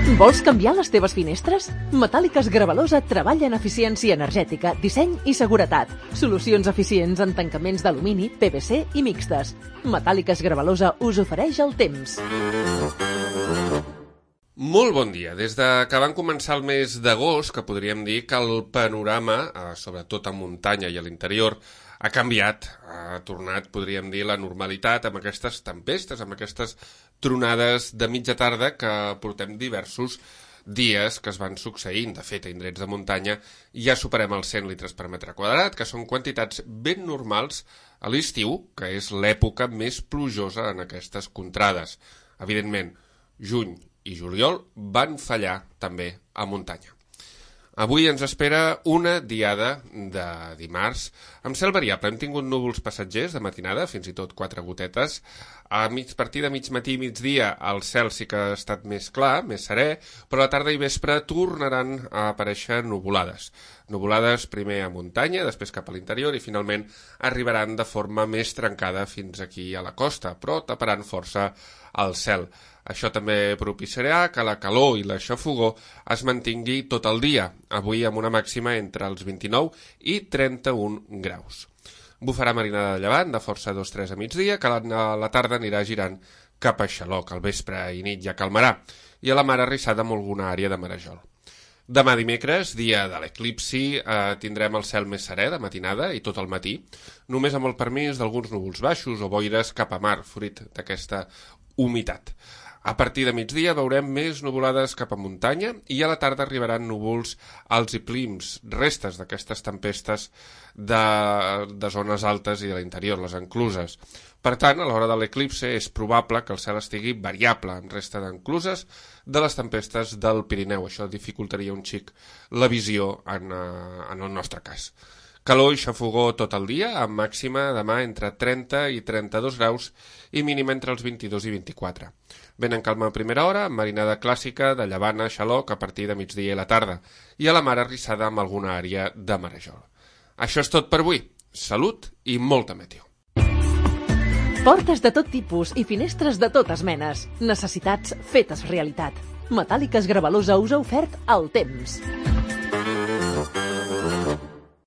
Vols canviar les teves finestres? Metàl·liques Gravalosa treballa en eficiència energètica, disseny i seguretat. Solucions eficients en tancaments d'alumini, PVC i mixtes. Metàl·liques Gravalosa us ofereix el temps. Molt bon dia. Des que van començar el mes d'agost, que podríem dir que el panorama, sobretot a muntanya i a l'interior, ha canviat, ha tornat, podríem dir, la normalitat amb aquestes tempestes, amb aquestes tronades de mitja tarda que portem diversos dies que es van succeint. De fet, a indrets de muntanya ja superem els 100 litres per metre quadrat, que són quantitats ben normals a l'estiu, que és l'època més plujosa en aquestes contrades. Evidentment, juny i juliol van fallar també a muntanya. Avui ens espera una diada de dimarts amb cel variable. Hem tingut núvols passatgers de matinada, fins i tot 4 gotetes. A partir de mig matí i migdia el cel sí que ha estat més clar, més serè, però a la tarda i vespre tornaran a aparèixer nuvolades. Nuvolades primer a muntanya, després cap a l'interior i finalment arribaran de forma més trencada fins aquí a la costa, però taparan força el cel. Això també propiciarà que la calor i la xafogor es mantingui tot el dia, avui amb una màxima entre els 29 i 31 graus. Bufarà marinada de llevant, de força 2-3 a migdia, que a la tarda anirà girant cap a Xaloc, al vespre i nit ja calmarà, i a la mar arrissada amb alguna àrea de marejol. Demà dimecres, dia de l'eclipsi, tindrem el cel més serè de matinada i tot el matí, només amb el permís d'alguns núvols baixos o boires cap a mar, fruit d'aquesta humitat. A partir de migdia veurem més nuvolades cap a muntanya i a la tarda arribaran núvols alts i prims, restes d'aquestes tempestes de zones altes i de l'interior, les encluses. Per tant, a l'hora de l'eclipse és probable que el cel estigui variable, amb resta d'encluses de les tempestes del Pirineu. Això dificultaria un xic la visió en el nostre cas. Calor i xafogor tot el dia, amb màxima demà entre 30 i 32 graus i mínima entre els 22 i 24. Vent en calma a primera hora, amb marinada clàssica de llevant a Xaloc a partir de migdia i la tarda, i a la mar arrissada amb alguna àrea de marejol. Això és tot per avui. Salut i molta meteo. Portes de tot tipus i finestres de totes menes. Necessitats fetes realitat. Metàl·liques Gravalosa us ha ofert el temps.